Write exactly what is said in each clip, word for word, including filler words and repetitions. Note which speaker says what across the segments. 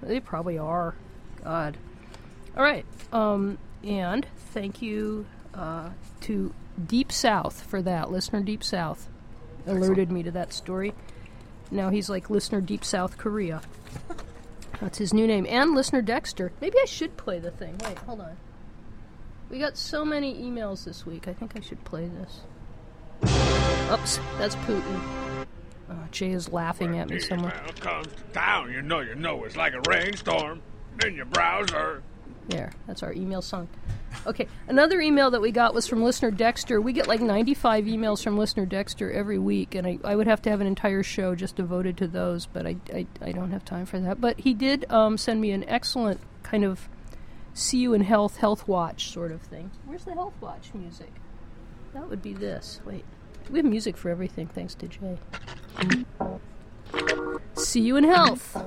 Speaker 1: They probably are. God. All right. Um, and thank you uh, to Deep South for that. Listener Deep South alerted Excellent. me to that story. Now he's like Listener Deep South Korea. That's his new name. And Listener Dexter. Maybe I should play the thing. Wait, hold on. We got so many emails this week. I think I should play this. Oops, that's Putin. Oh, Jay is laughing
Speaker 2: when
Speaker 1: at me somewhere.
Speaker 2: When the comes to town, you know you know it's like a rainstorm in your browser.
Speaker 1: There, that's our email song. Okay, another email that we got was from Listener Dexter. We get like ninety-five emails from Listener Dexter every week, and I, I would have to have an entire show just devoted to those, but I, I, I don't have time for that. But he did um, send me an excellent kind of see you in health, health watch sort of thing. Where's the health watch music? That would be this. Wait, we have music for everything, thanks to Jay. See you in health.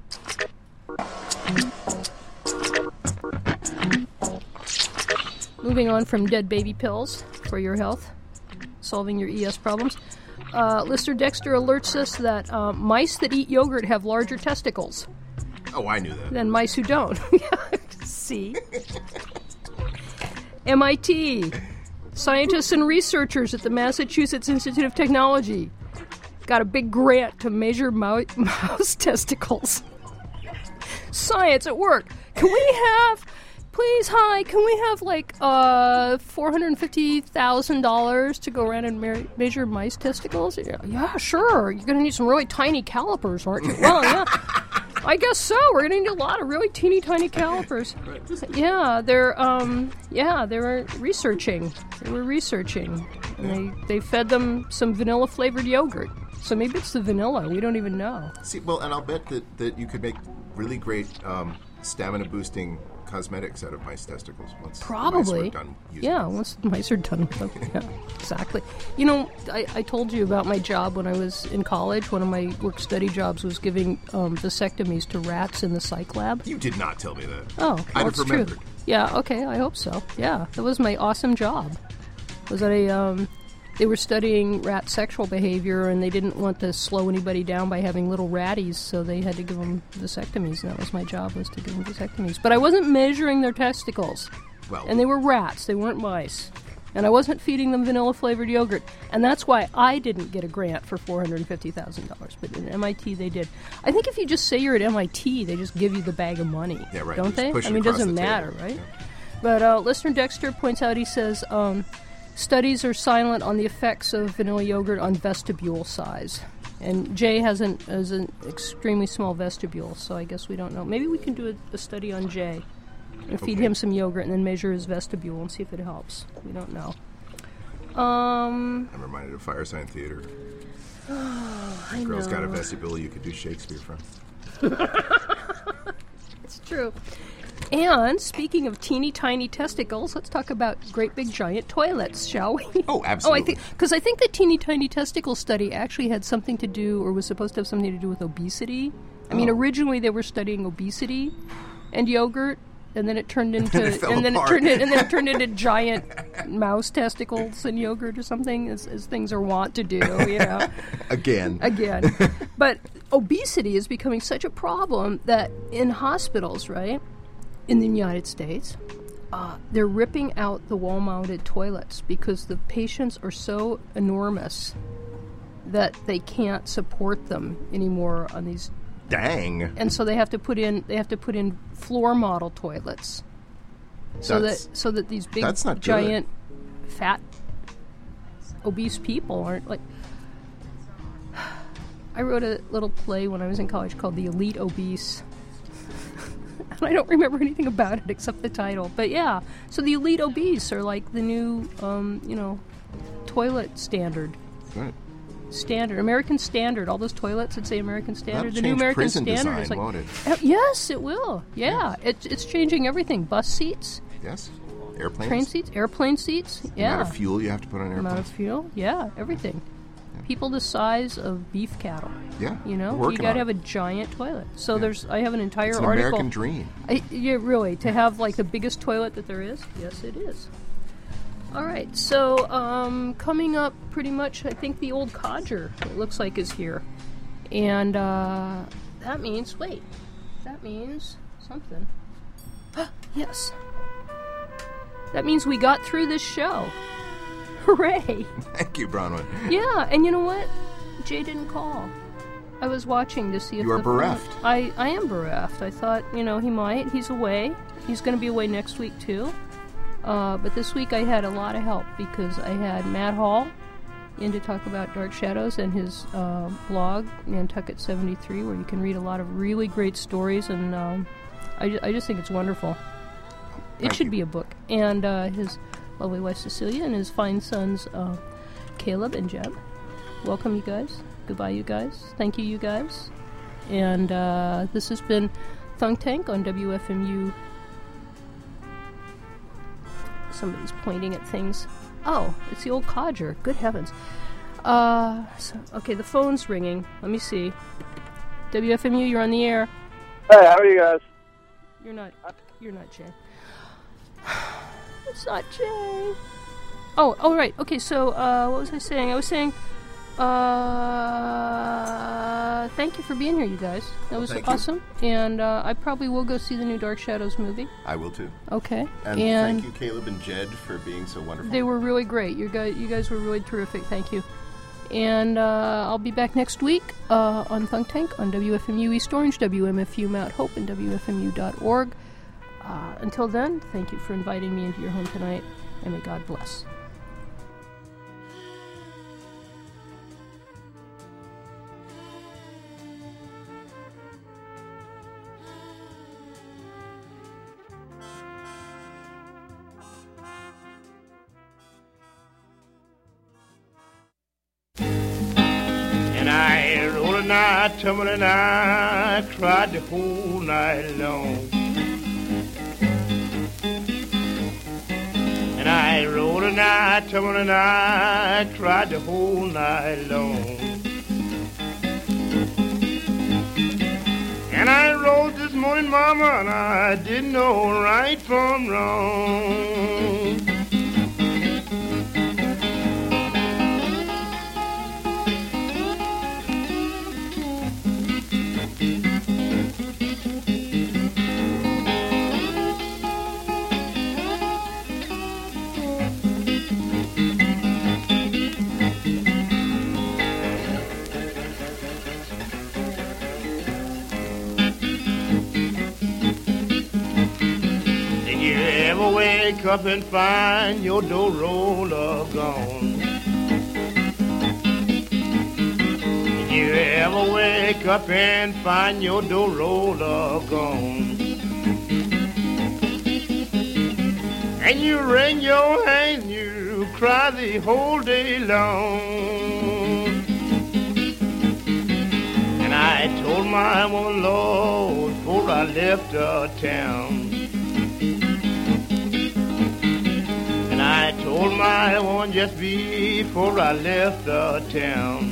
Speaker 1: Moving on from dead baby pills for your health, solving your E S problems. Uh, Lister Dexter alerts us that uh, mice that eat yogurt have larger testicles.
Speaker 3: Oh, I knew that.
Speaker 1: Than mice who don't. See? M I T. Scientists and researchers at the Massachusetts Institute of Technology got a big grant to measure mou- mouse testicles. Science at work. Can we have... Please, hi, can we have, like, uh, four hundred fifty thousand dollars to go around and mer- measure mice testicles? Yeah, yeah, sure. You're going to need some really tiny calipers, aren't you? Well, yeah. I guess so. We're going to need a lot of really teeny tiny calipers. Yeah, they're, um, yeah, they were researching. They were researching. And they, they fed them some vanilla-flavored yogurt. So maybe it's the vanilla. We don't even know.
Speaker 3: See, well, and I'll bet that, that you could make really great um, stamina-boosting cosmetics out of mice testicles once
Speaker 1: Probably.
Speaker 3: the mice are done using
Speaker 1: yeah,
Speaker 3: them.
Speaker 1: once the mice are done with them. Yeah, exactly. You know, I, I told you about my job when I was in college. One of my work-study jobs was giving um, vasectomies to rats in the psych lab.
Speaker 3: You did not tell me that.
Speaker 1: Oh, well,
Speaker 3: I'd
Speaker 1: it's
Speaker 3: have remembered.
Speaker 1: True. Yeah, okay, I hope so. Yeah, that was my awesome job. Was that a... Um, They were studying rat sexual behavior, and they didn't want to slow anybody down by having little ratties, so they had to give them vasectomies, and that was my job, was to give them vasectomies. But I wasn't measuring their testicles.
Speaker 3: Well,
Speaker 1: and they were rats. They weren't mice. And I wasn't feeding them vanilla-flavored yogurt. And that's why I didn't get a grant for four hundred fifty thousand dollars. But in M I T, they did. I think if you just say you're at M I T, they just give you the bag of money.
Speaker 3: Yeah, right.
Speaker 1: Don't
Speaker 3: Just
Speaker 1: they?
Speaker 3: push
Speaker 1: I
Speaker 3: it
Speaker 1: mean, it
Speaker 3: across
Speaker 1: doesn't
Speaker 3: the
Speaker 1: matter,
Speaker 3: table.
Speaker 1: right?
Speaker 3: Yeah.
Speaker 1: But uh, listener Dexter points out, he says... Um, Studies are silent on the effects of vanilla yogurt on vestibule size. And Jay has an, has an extremely small vestibule, so I guess we don't know. Maybe we can do a, a study on Jay and feed
Speaker 3: Okay.
Speaker 1: him some yogurt and then measure his vestibule and see if it helps. We don't know. Um,
Speaker 3: I'm reminded of Firesign Theater.
Speaker 1: Oh, I
Speaker 3: Girl's
Speaker 1: know.
Speaker 3: got a vestibule you could do Shakespeare from.
Speaker 1: It's true. And speaking of teeny tiny testicles, let's talk about great big giant toilets, shall we?
Speaker 3: Oh, absolutely.
Speaker 1: Oh, I think because I think the teeny tiny testicle study actually had something to do, or was supposed to have something to do with obesity. I mean,
Speaker 3: Oh.
Speaker 1: originally they were studying obesity and yogurt, and then it turned into
Speaker 3: it fell
Speaker 1: and then
Speaker 3: apart.
Speaker 1: it turned in, and then it turned into giant mouse testicles and yogurt or something, as, as things are wont to do, you know.
Speaker 3: Again.
Speaker 1: Again. But obesity is becoming such a problem that in hospitals, right, in the United States, uh, they're ripping out the wall-mounted toilets because the patients are so enormous that they can't support them anymore on these.
Speaker 3: Dang.
Speaker 1: And so they have to put in they have to put in floor model toilets, so
Speaker 3: That's-
Speaker 1: that so that these big
Speaker 3: that's not good.
Speaker 1: giant fat obese people aren't like. I wrote a little play when I was in college called The Elite Obese. And I don't remember anything about it except the title. But yeah, so the elite obese are like the new, um, you know, toilet standard.
Speaker 3: Right.
Speaker 1: Standard. American Standard. All those toilets that say American Standard.
Speaker 3: That'll
Speaker 1: the new
Speaker 3: change
Speaker 1: American
Speaker 3: prison
Speaker 1: Standard
Speaker 3: design,
Speaker 1: is like.
Speaker 3: won't it?
Speaker 1: Uh, yes, it will. Yeah. It, it's changing everything. Bus seats,
Speaker 3: Yes. Airplanes.
Speaker 1: train seats, airplane seats.
Speaker 3: The
Speaker 1: Yeah.
Speaker 3: amount of fuel you have to put on
Speaker 1: Amount of
Speaker 3: airplanes.
Speaker 1: fuel. Yeah, everything. People the size of beef cattle.
Speaker 3: Yeah.
Speaker 1: You know,
Speaker 3: we're
Speaker 1: you
Speaker 3: working
Speaker 1: got to
Speaker 3: on
Speaker 1: have
Speaker 3: it.
Speaker 1: a giant toilet. So
Speaker 3: Yeah.
Speaker 1: there's, I have an entire
Speaker 3: It's an
Speaker 1: article.
Speaker 3: American dream.
Speaker 1: I, yeah, really, to have like the biggest toilet that there is. Yes, it is. All right, so um, coming up, pretty much, I think the old codger, it looks like, is here, and uh, that means wait, that means something. Yes. That means we got through this show. Hooray!
Speaker 3: Thank you, Bronwyn.
Speaker 1: Yeah, and you know what? Jay didn't call. I was watching to see if
Speaker 3: you are
Speaker 1: the
Speaker 3: bereft.
Speaker 1: Phone, I, I am bereft. I thought, you know, he might. He's away. He's going to be away next week, too. Uh, but this week I had a lot of help because I had Matt Hall in to talk about Dark Shadows and his uh, blog, Nantucket seventy-three, where you can read a lot of really great stories, and um, I, ju- I just think it's wonderful. It
Speaker 3: Thank
Speaker 1: should
Speaker 3: you.
Speaker 1: be a book. And uh, his lovely wife Cecilia and his fine sons uh, Caleb and Jeb. Welcome, you guys. Goodbye, you guys. Thank you, you guys. And uh, this has been Thunk Tank on W F M U. Somebody's pointing at things. Oh, it's the old codger. Good heavens. Uh, so, okay, the phone's ringing. Let me see. W F M U, you're on the air.
Speaker 4: Hey, how are you guys?
Speaker 1: You're not. You're not Jay. It's not Jay. Oh, oh, right. Okay, so uh, what was I saying? I was saying, uh, thank you for being here, you guys. That was
Speaker 3: Thank you.
Speaker 1: awesome. And uh, I probably will go see the new Dark Shadows movie.
Speaker 3: I will too.
Speaker 1: Okay.
Speaker 3: And,
Speaker 1: and
Speaker 3: thank you, Caleb and Jed, for being so wonderful.
Speaker 1: they were really great. You guys, you guys were really terrific. Thank you. And uh, I'll be back next week uh, on Thunk Tank on W F M U East Orange, W M F U Mount Hope, and W F M U dot org. Uh, until then, thank you for inviting me into your home tonight, and may God bless.
Speaker 2: And I rolled a night, tumbled and I cried the whole night long. And I rolled a night, tumbled and I cried the whole night long. And I rose this morning, mama, and I didn't know right from wrong. Wake up and find your door roller gone. Did you ever wake up and find your door roller gone? And you wring your hands, you cry the whole day long. And I told my woman, Lord, before I left the town. I told my woman just before I left the town.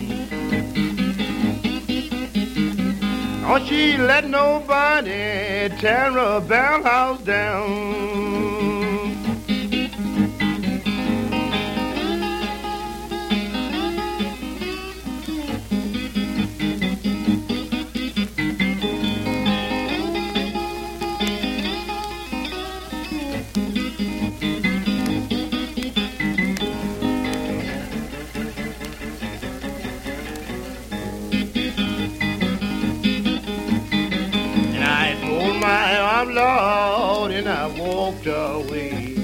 Speaker 2: Don't she let nobody tear her bell house down. My arm, Lord, and I walked away.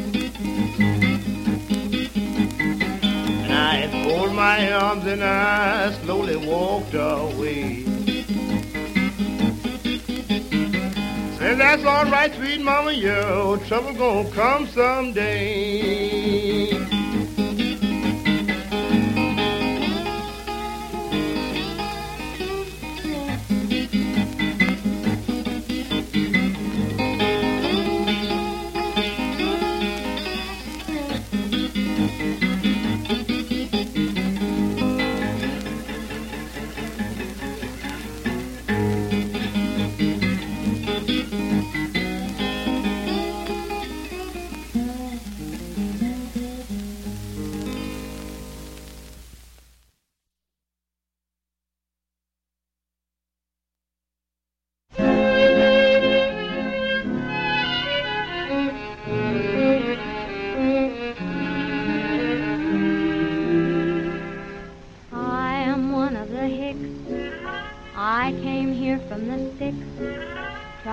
Speaker 2: And I folded my arms and I slowly walked away. Said, that's all right, sweet mama, your trouble gonna come someday.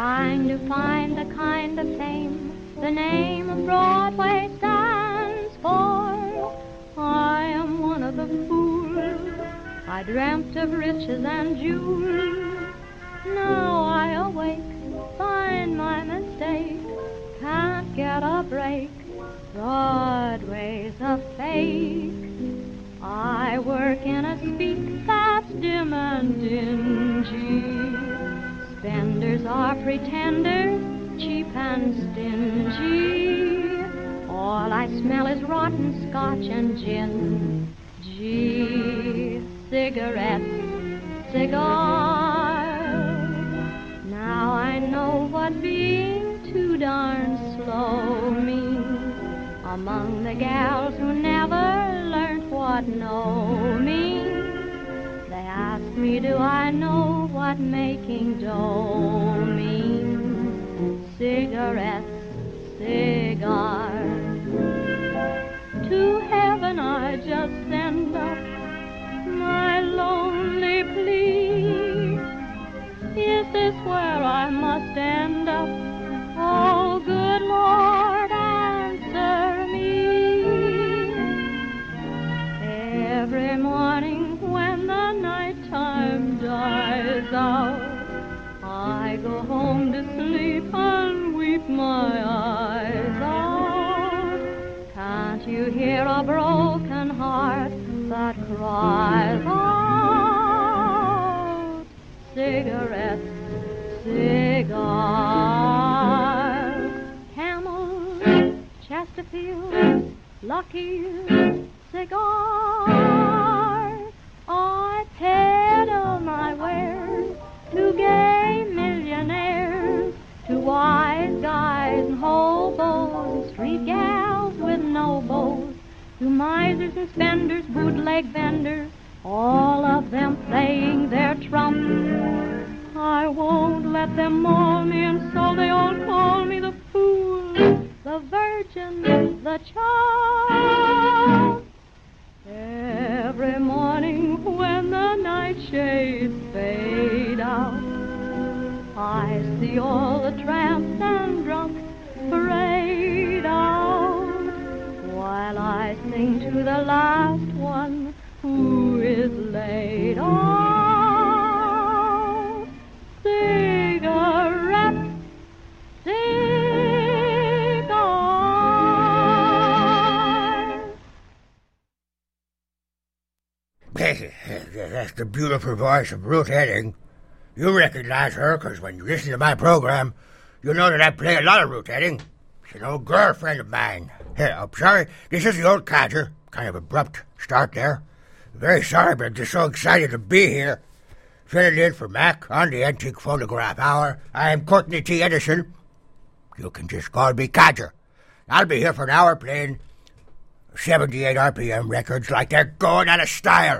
Speaker 4: trying to find the kind of fame the name of Broadway stands for. I am one of the fools. I dreamt of riches and jewels. Now I awake, find my mistake, can't get a break. Broadway's a fake. I work in a speak that's dim and dingy. Spenders are pretenders, cheap and stingy. All I smell is rotten scotch and gin. Gee, cigarettes, cigars. Now I know what being too darn slow means. Among the gals who never learned what no means, they ask me, do I know what making dough means? Cigarettes, cigars. To heaven I just send up my lonely plea. Is this where I must end up? Oh, good Lord, answer me. Every morning when the nighttime dies out, I go home to sleep and weep my eyes out. Can't you hear a broken heart that cries out? Cigarettes, cigars. Camel, Chesterfield, Lucky's cigars. I peddle my wares to gay millionaires, to wise guys and hobos, street gals with no bows, to misers and spenders, bootleg vendors, all of them playing their trumps. I won't let them maul me, and so they all call me the fool, the virgin, the child. Every morning when the nightshades fade out, I see all the tramps and drunks parade out, while I sing to the last one who is laid out. Cigarettes, cigars.
Speaker 5: That's the beautiful voice of Ruth Etting. You recognize her, because when you listen to my program, you know that I play a lot of Ruth Etting. She's an old girlfriend of mine. Here, I'm sorry, this is the old codger. Kind of abrupt start there. Very sorry, but I'm just so excited to be here. Filling in for Mac on the Antique Phonograph Hour. I am Courtney T. Edison. You can just call me Codger. I'll be here for an hour playing seventy-eight R P M records like they're going out of style.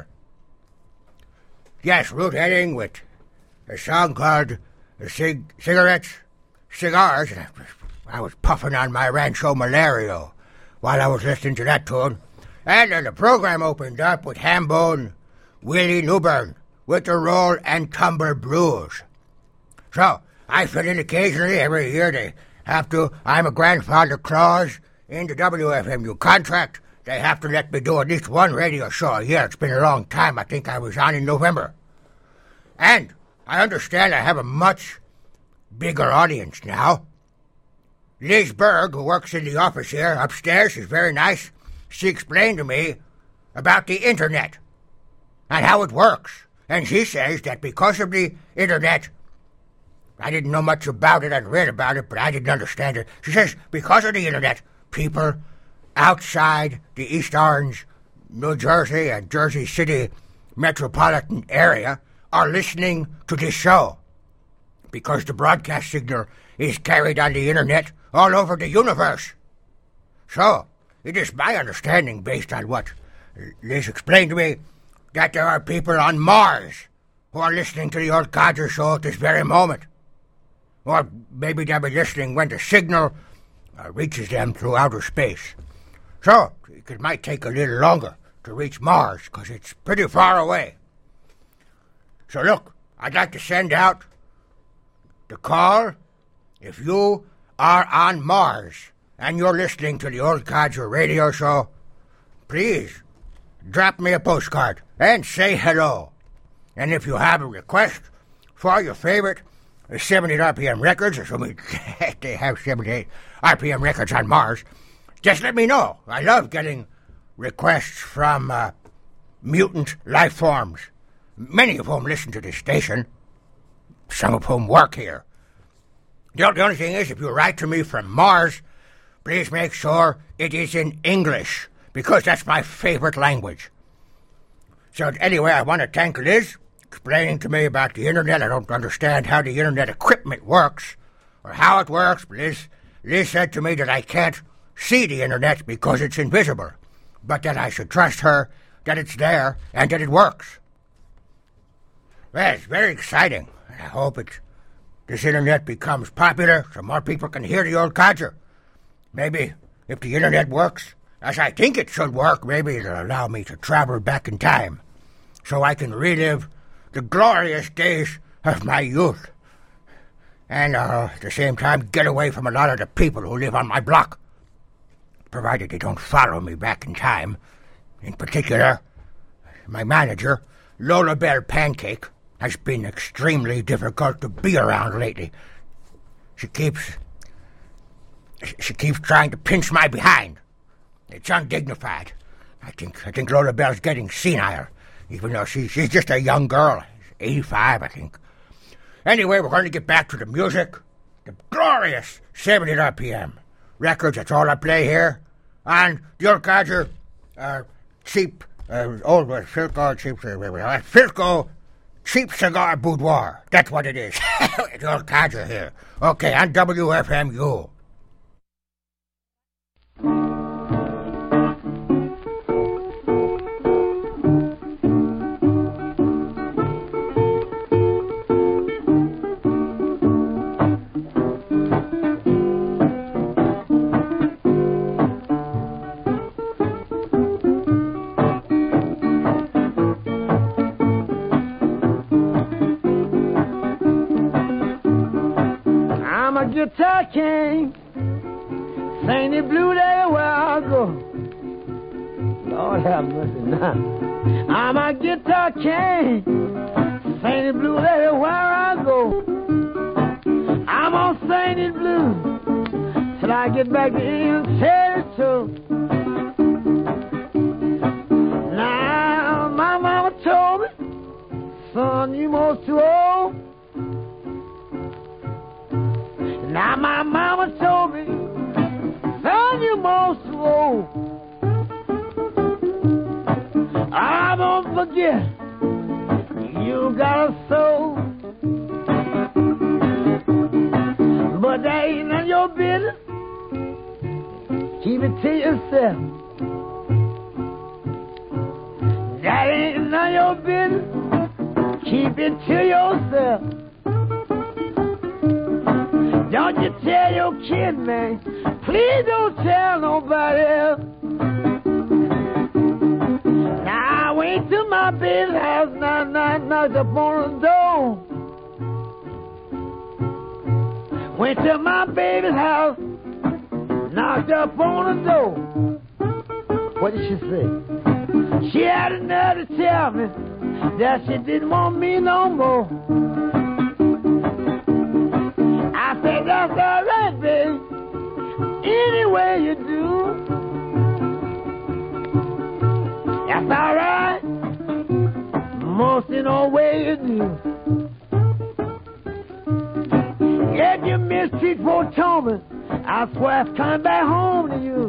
Speaker 5: Yes, Ruth Etting with a song called Cig- Cigarettes, Cigars. I was puffing on my Rancho Malario while I was listening to that tune. And then the program opened up with Hambone Willie Newburn with the Roll and Tumble Blues. So, I fill in occasionally every year. They have to. I'm a grandfather clause in the W F M U contract. They have to let me do at least one radio show a year. It's been a long time. I think I was on in November. And I understand I have a much bigger audience now. Liz Berg, who works in the office here upstairs, is very nice. She explained to me about the Internet and how it works. And she says that because of the Internet, I didn't know much about it. I'd read about it, but I didn't understand it. She says because of the Internet, people outside the East Orange, New Jersey, and Jersey City metropolitan area are listening to this show because the broadcast signal is carried on the Internet all over the universe. So, it is my understanding, based on what Liz explained to me, that there are people on Mars who are listening to the old Codger show at this very moment. Or maybe they'll be listening when the signal uh, reaches them through outer space. So, it might take a little longer to reach Mars, because it's pretty far away. So look, I'd like to send out the call if you are on Mars and you're listening to the Old Codger radio show, please drop me a postcard and say hello. And if you have a request for your favorite seventy-eight R P M records, assuming they have seventy-eight R P M records on Mars, just let me know. I love getting requests from uh, mutant life forms, many of whom listen to this station, some of whom work here. The, the only thing is, if you write to me from Mars, please make sure it is in English, because that's my favorite language. So anyway, I want to thank Liz explaining to me about the internet. I don't understand how the internet equipment works or how it works. Liz, Liz said to me that I can't see the internet because it's invisible, but that I should trust her that it's there and that it works. Well, it's very exciting. I hope it, this internet becomes popular so more people can hear the Old Codger. Maybe if the internet works as I think it should work, maybe it'll allow me to travel back in time so I can relive the glorious days of my youth, and uh, at the same time get away from a lot of the people who live on my block, provided they don't follow me back in time. In particular, my manager, Lola Bell Pancake, has been extremely difficult to be around lately. She keeps... She keeps trying to pinch my behind. It's undignified. I think I think Lola Bell's getting senile, even though she, she's just a young girl. She's eighty-five, I think. Anyway, we're going to get back to the music. The glorious seventy R P M records, that's all I play here. On the Old Codger, uh, cheap, uh, old, uh, Philco, cheap, uh, Philco, cheap cigar boudoir. That's what it is. The Old Codger here. Okay, on W F M U.
Speaker 6: Guitar king, sing the blue day where I go. Lord have mercy now. I'm a guitar king, sing the blue day where I go. I'm gonna sing it blue till I get back in territory. Now my mama told me, son, you most too old. Now my mama told me, son, you most too old. I won't forget, you got a soul. But that ain't none of your business. Keep it to yourself. That ain't none of your business. Keep it to yourself. Don't you tell your kid, man. Please don't tell nobody else. Now I went to my baby's house, now knock, knocked up on the door. Went to my baby's house, knocked up on the door. What did she say? She had the nerve to tell me that she didn't want me no more. I said, that's all right, baby, any way you do. That's all right, most in all way you do. If you mistreat poor Tommy, I swear I'm coming back home to you.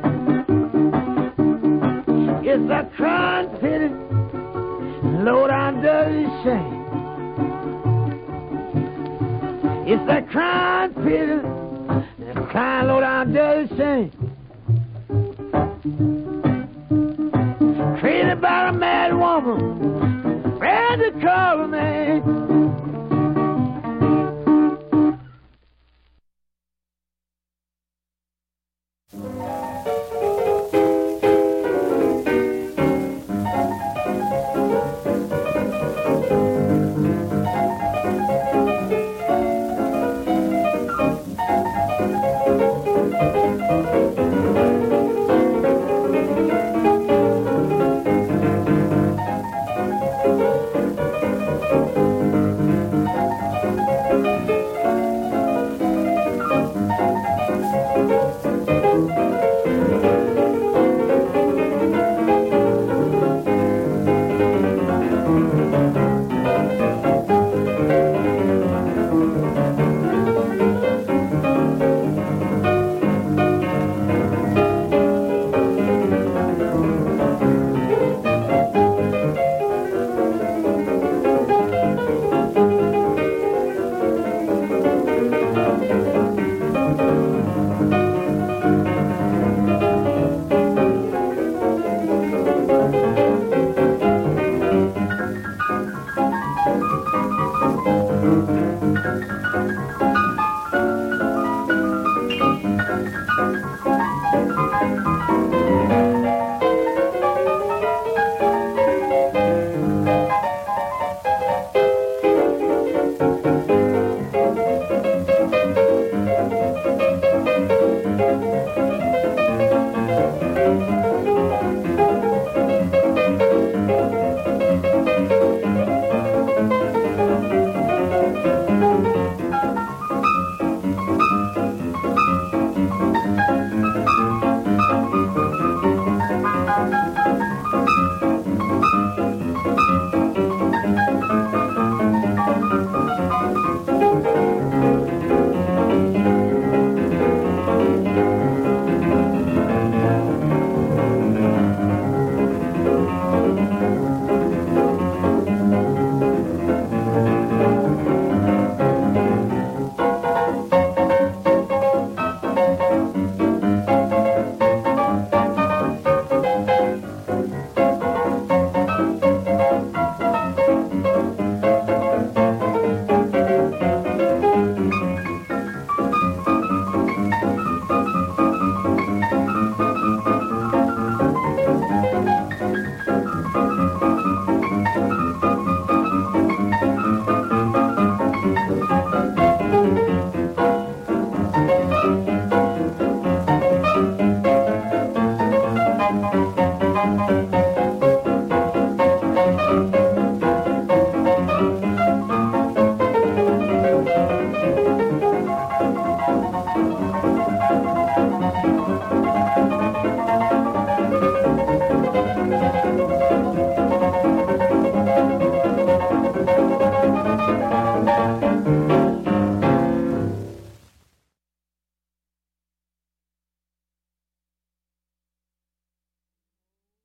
Speaker 6: It's a crying pity, low down dirty shame. It's a crying pity, a crying low down dirty shame. Crazy about a mad woman, ready to call her man.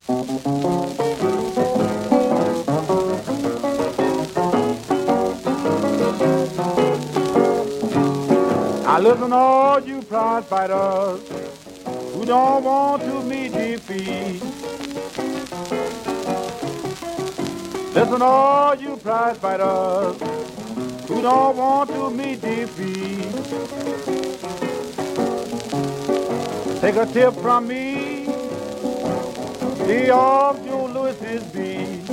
Speaker 7: Now listen, all you prize fighters who don't want to meet defeat. Listen, all you prize fighters who don't want to meet defeat. Take a tip from me, be off Joe Louis's beat.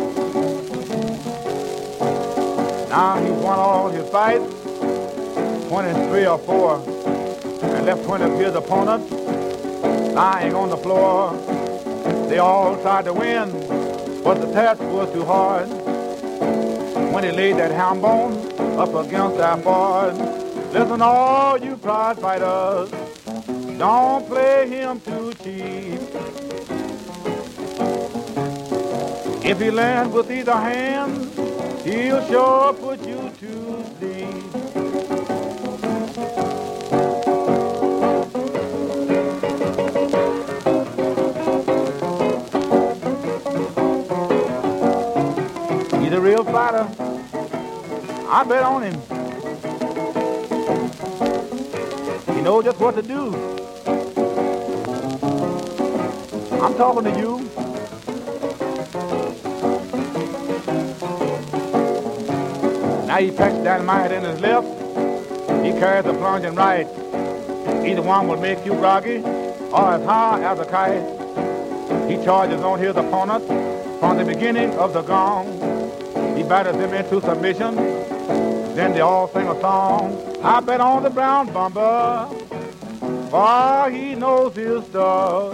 Speaker 7: Now he's won all his fights, twenty-three or four, and left twenty of his opponents lying on the floor. They all tried to win, but the task was too hard. When he laid that ham bone up against that board, listen, all you prize fighters, don't play him too cheap. If he lands with either hand, he'll sure put you to sleep. He's a real fighter. I bet on him. He knows just what to do. I'm talking to you. Now he packs dynamite in his left. He carries a plunging right. Either one will make you groggy or as high as a kite. He charges on his opponent from the beginning of the gong. He batters him into submission. Then they all sing a song. I bet on the brown bomber, for he knows his stuff,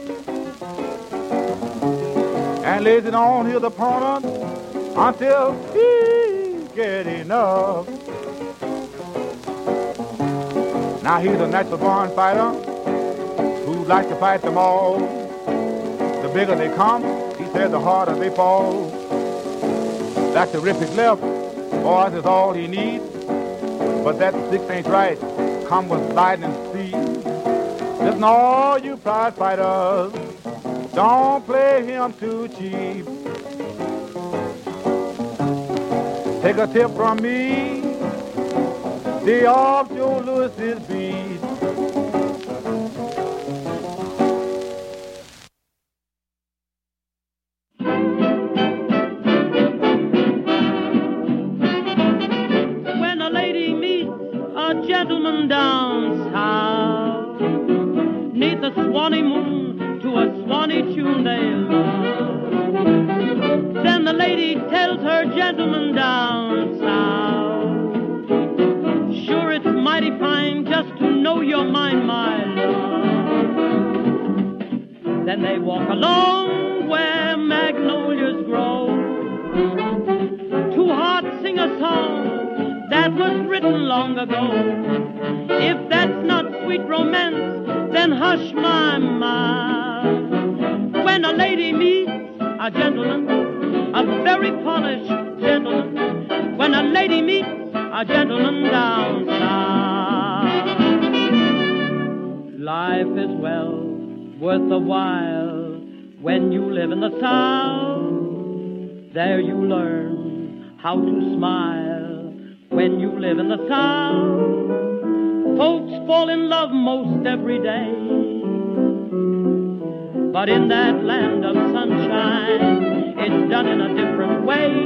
Speaker 7: and lays it on his opponent until he get enough. Now he's a natural born fighter who likes to fight them all. The bigger they come, he says, the harder they fall. That terrific left, boys, is all he needs. But that six ain't right, come with lightning speed. Listen, all you prize fighters, don't play him too cheap. Take a tip from me, stay off Joe Louis's beat.
Speaker 8: When a lady meets a gentleman down south, neath the Swanee moon to a Swanee tune they love, then the lady tells her gentleman down south, sure it's mighty fine just to know your mind, my love. Then they walk along where magnolias grow, two hearts sing a song that was written long ago. If that's not sweet romance, then hush my mouth. When a lady meets a gentleman, a very polished gentleman, when a lady meets a gentleman down south, life is well worth the while when you live in the South. There you learn how to smile when you live in the South. Folks fall in love most every day, but in that land of sunshine, it's done in a different way.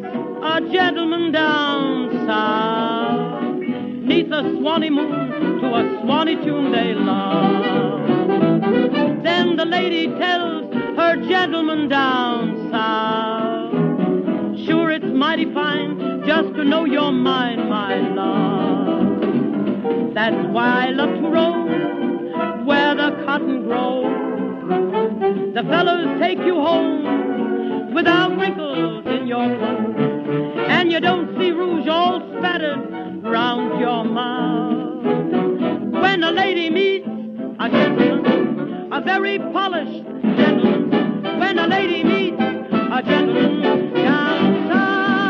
Speaker 8: Swanee moon to a a Swanee tune they love. Then the lady tells her gentleman down south, sure it's mighty fine just to know you're mine, my love. That's why I love to roam where the cotton grows. The fellows take you home without wrinkles in your clothes, and you don't see rouge all spattered round your mouth. When a lady meets a gentleman, a very polished gentleman, when a lady meets a gentleman down south.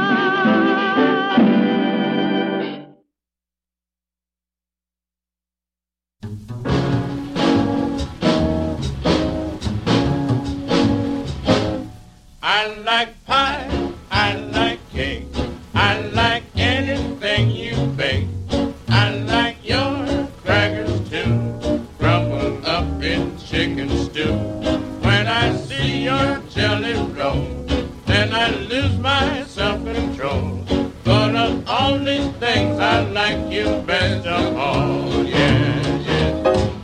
Speaker 9: I like pie, I like cake, I like anything you bake. I like your crackers too, crumbled up in chicken stew. When I see your jelly roll, then I lose my self-control. But of all these things, I like you best of all, yeah, yeah.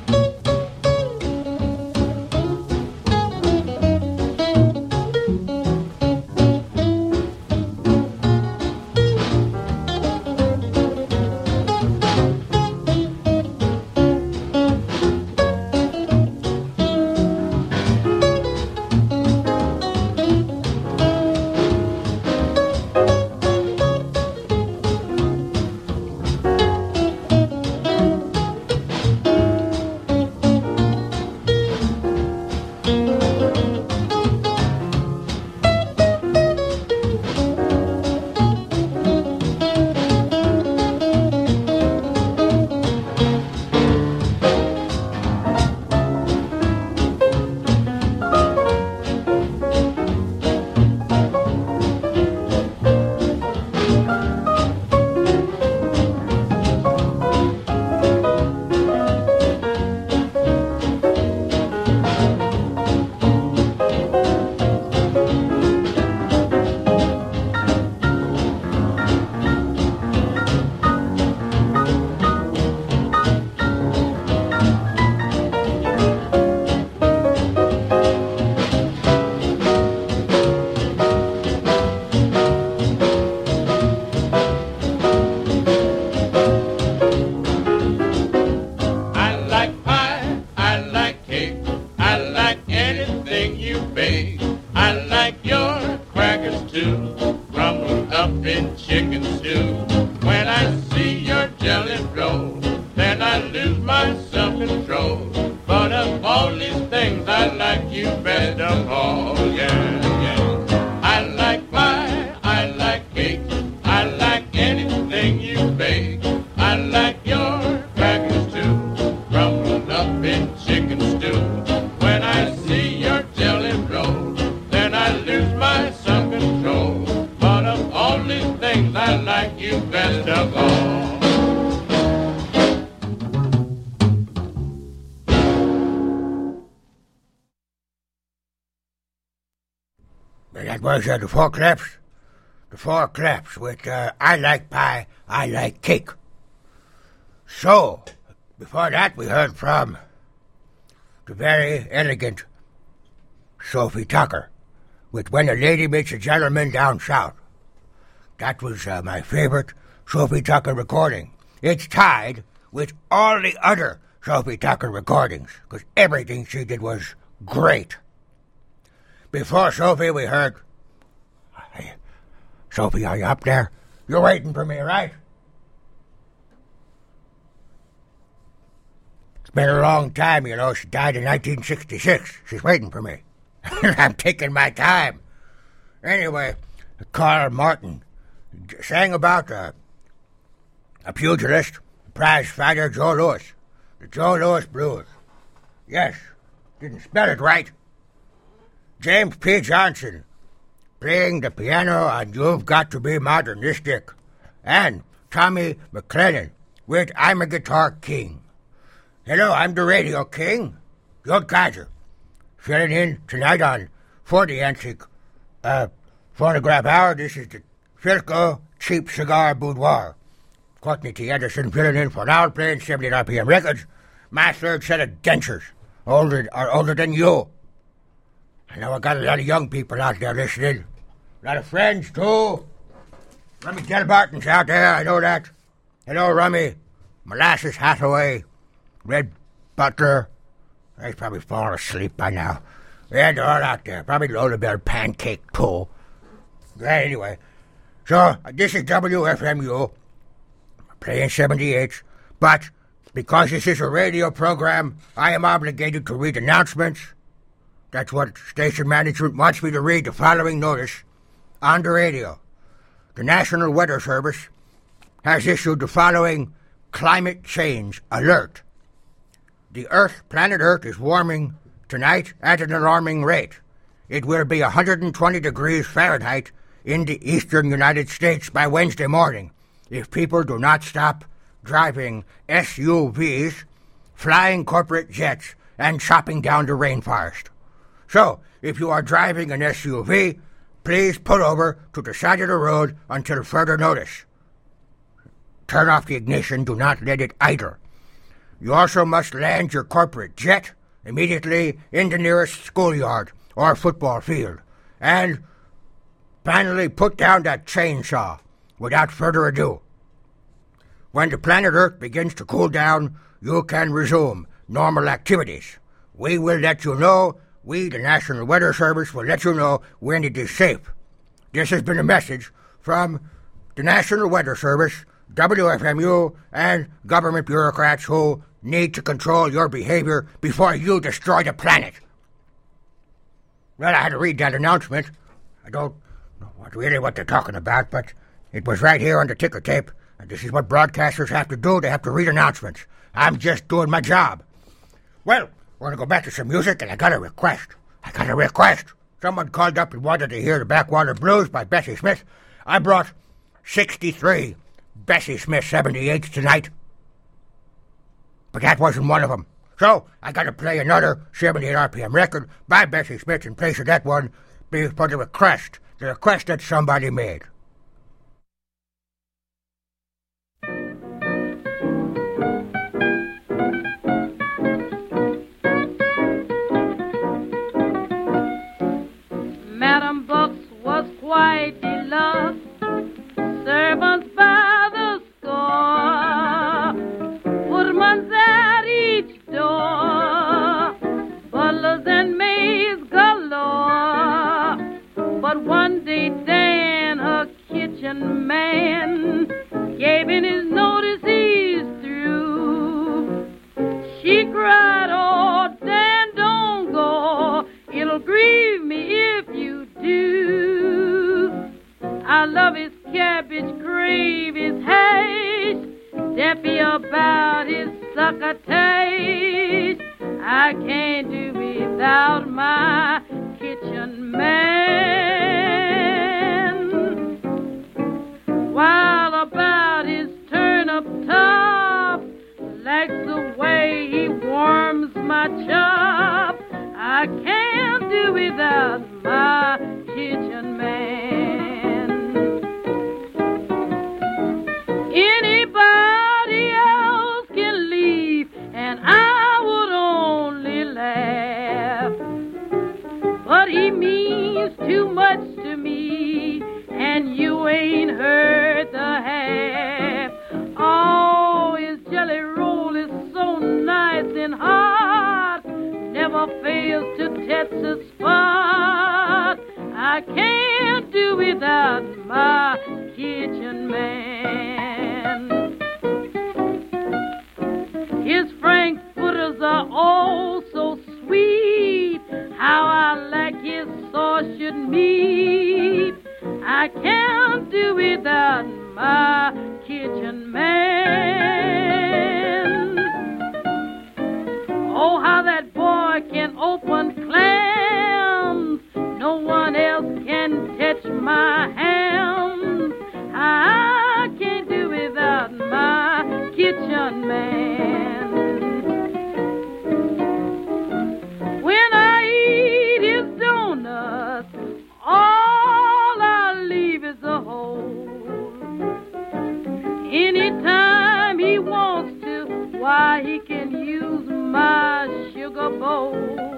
Speaker 5: That was uh, the Four Claps. The Four Claps with uh, I Like Pie, I Like Cake. So, before that we heard from the very elegant Sophie Tucker with When a Lady Meets a Gentleman Down South. That was uh, my favorite Sophie Tucker recording. It's tied with all the other Sophie Tucker recordings, because everything she did was great. Before Sophie, we heard... Hey, Sophie, are you up there? You're waiting for me, right? It's been a long time, you know. She died in nineteen sixty-six. She's waiting for me. I'm taking my time. Anyway, Carl Martin sang about a, a pugilist, prize fighter, Joe Louis. The Joe Louis Blues. Yes, didn't spell it right. James P. Johnson playing the piano on You've Got to Be Modernistic. And Tommy McLennan with I'm a Guitar King. Hello, I'm the Radio King, Joe Kaiser, filling in tonight on forty Yancik uh, Phonograph Hour. This is the Philco Cheap Cigar Boudoir. Courtney T. Anderson filling in for now, playing seventy R P M records. My third set of dentures, older are older than you. I know I got a lot of young people out there listening. A lot of friends, too. Rummy Delbarton's out there, I know that. Hello, Rummy. Molasses Hathaway. Red Butler. He's probably fallen asleep by now. Yeah, they're all out there. Probably Lola Bell Pancake, too. Yeah, anyway. So, this is W F M U. Playing seventy-eight. But, because this is a radio program, I am obligated to read announcements. That's what station management wants me to read, the following notice on the radio. The National Weather Service has issued the following climate change alert. The Earth, planet Earth, is warming tonight at an alarming rate. It will be one hundred twenty degrees Fahrenheit in the eastern United States by Wednesday morning if people do not stop driving S U Vs, flying corporate jets, and chopping down the rainforest. So, if you are driving an S U V, please pull over to the side of the road until further notice. Turn off the ignition, do not let it idle. You also must land your corporate jet immediately in the nearest schoolyard or football field. And finally, put down that chainsaw without further ado. When the planet Earth begins to cool down, you can resume normal activities. We will let you know. We, the National Weather Service, will let you know when it is safe. This has been a message from the National Weather Service, W F M U, and government bureaucrats who need to control your behavior before you destroy the planet. Well, I had to read that announcement. I don't know what, really what they're talking about, but it was right here on the ticker tape, and this is what broadcasters have to do. They have to read announcements. I'm just doing my job. Well, we're going to go back to some music, and I got a request. I got a request. Someone called up and wanted to hear the Backwater Blues by Bessie Smith. I brought sixty-three Bessie Smith seventy-eights tonight. But that wasn't one of them. So, I got to play another seventy-eight R P M record by Bessie Smith in place of that one for the request. The request that somebody made.
Speaker 10: Madam Bucks was quite deluxe, servants by the score, footmen at each door, butlers and maids galore. But one day Dan, her kitchen man, gave in his notice he's through. She cried, oh, Dan, don't go, it'll grieve me if you do. I love his cabbage, crave his hash, deafy about his sucker taste. I can't do without my kitchen man. While about his turnip top, likes the way he warms my chop. I can't do without my kitchen man. Anybody else can leave, and I would only laugh. But he means too much to me, and you ain't heard the half. Oh, his jelly roll is so nice and hot, never fails to touch the spot. I can't do without my kitchen man. His frankfurters are all so sweet, how I like his sausage meat. I can't do without my kitchen man. Oh, how that boy can open clams, no one else can touch my hams. I can't do without my kitchen man. When I eat his donuts, all I leave is a hole. anytime he wants to. Why, he can use my sugar bowl.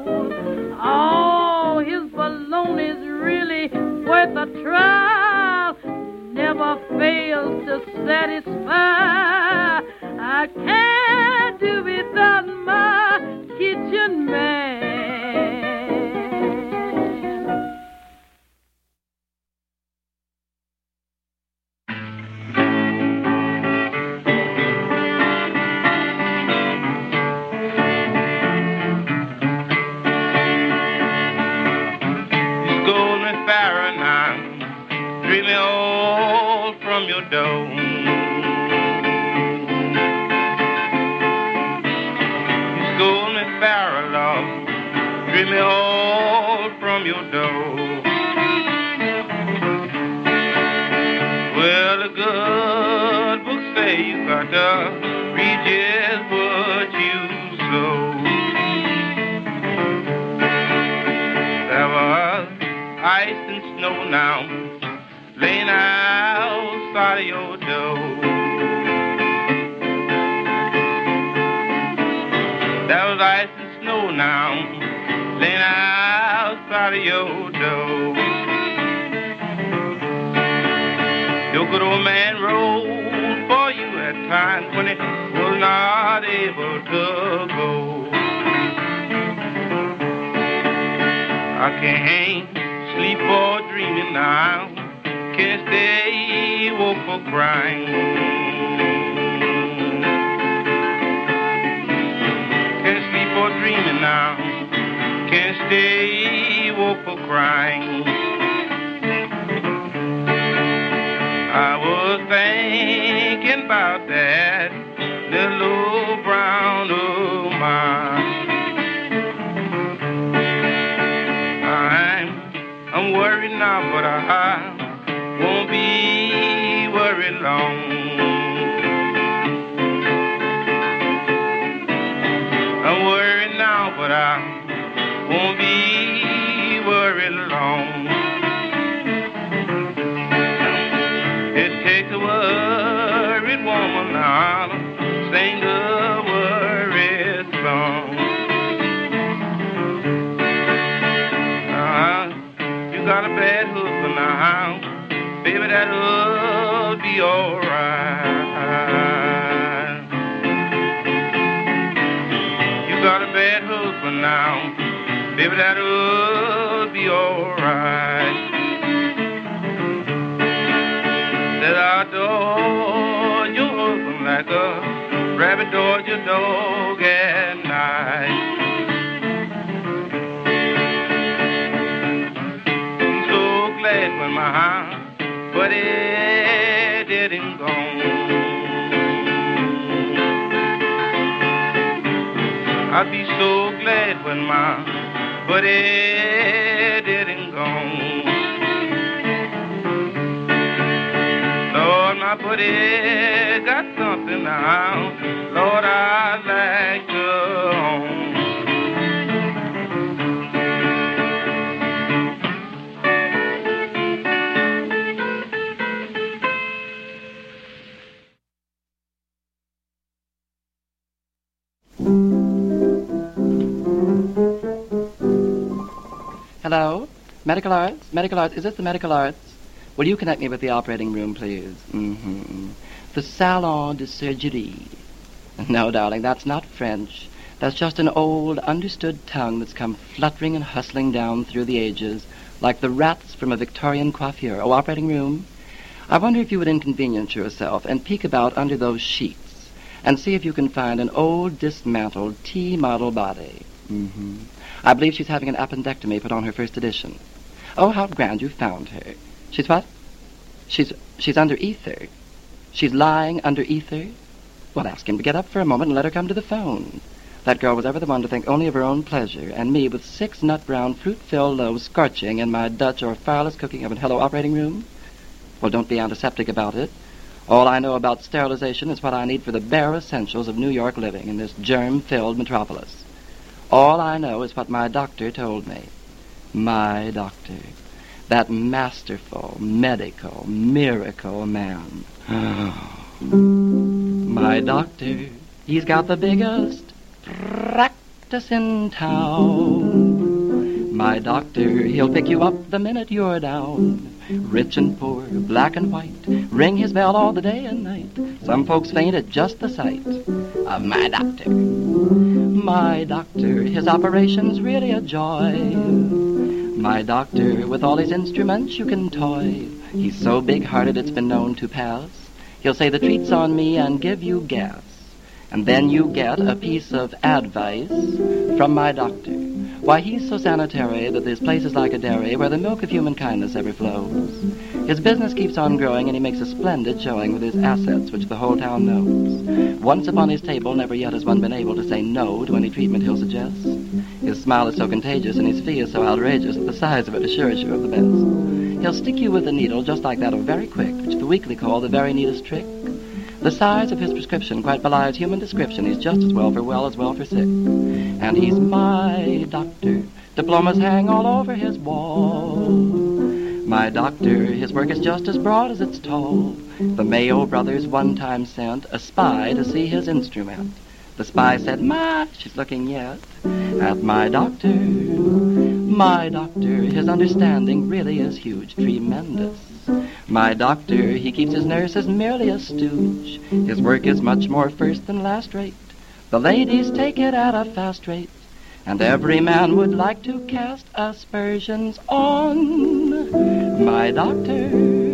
Speaker 10: Oh, his bologna's really worth a trial. Never fails to satisfy. I can't do without my kitchen man.
Speaker 9: Treat me all from your door. You scold me Pharaoh, Lord. Treat me all from your door. Well, the good books say you got to read just what you sow. There was ice and snow now laying outside of your door. There was ice and snow now laying outside of your door. Your good old man rode for you at times when he was not able to go. I can't sleep or dreaming now. Can't stay woke for crying. Can't sleep or dreaming now. Can't stay woke for crying. I was thinking about that little old brown of mine. I'm, I'm worried now, but I won't be worried long. I'm worried now, but I won't be worried long. It takes a worried woman now to sing the worried song. Uh, you got a bad husband now, baby, that'll be alright. You got a bad husband now, baby, that'll be alright. That I adore your husband like a rabbit adores your dog at night. I'm so glad when my house but it didn't go. I'd be so glad when my but it didn't go. Lord, my buddy got something now. Lord, I'd like to own.
Speaker 11: Hello? Medical Arts? Medical Arts? Is this the Medical Arts? Will you connect me with the operating room, please? Mm-hmm. The Salon de Surgery. No, darling, that's not French. That's just an old, understood tongue that's come fluttering and hustling down through the ages like the rats from a Victorian coiffure. Oh, operating room? I wonder if you would inconvenience yourself and peek about under those sheets and see if you can find an old, dismantled T-model body. Mm-hmm. I believe she's having an appendectomy put on her first edition. Oh, how grand you found her. She's what? She's she's under ether. She's lying under ether? Well, ask him to get up for a moment and let her come to the phone. That girl was ever the one to think only of her own pleasure, and me with six nut-brown, fruit-filled loaves scorching in my Dutch or fireless cooking oven. Hello, operating room? Well, don't be antiseptic about it. All I know about sterilization is what I need for the bare essentials of New York living in this germ-filled metropolis. All I know is what my doctor told me. My doctor. That masterful, medical, miracle man. My doctor, he's got the biggest practice in town. My doctor, he'll pick you up the minute you're down. Rich and poor, black and white, ring his bell all the day and night. Some folks faint at just the sight of my doctor. My doctor, his operation's really a joy. My doctor, with all his instruments you can toy. He's so big-hearted it's been known to pass. He'll say the treat's on me and give you gas. And then you get a piece of advice from my doctor. Why, he's so sanitary that this place is like a dairy where the milk of human kindness ever flows. His business keeps on growing and he makes a splendid showing with his assets, which the whole town knows. Once upon his table, never yet has one been able to say no to any treatment he'll suggest. His smile is so contagious and his fee is so outrageous that the size of it assures you of the best. He'll stick you with a needle just like that, or very quick, which the weekly call the very neatest trick. The size of his prescription quite belies human description. He's just as well for well as well for sick. And he's my doctor. Diplomas hang all over his wall. My doctor, his work is just as broad as it's tall. The Mayo brothers one time sent a spy to see his instrument. The spy said, "Ma, she's looking yet at my doctor." My doctor, his understanding really is huge, tremendous. My doctor, he keeps his nurses merely a stooge. His work is much more first than last rate. The ladies take it at a fast rate. And every man would like to cast aspersions on my doctor.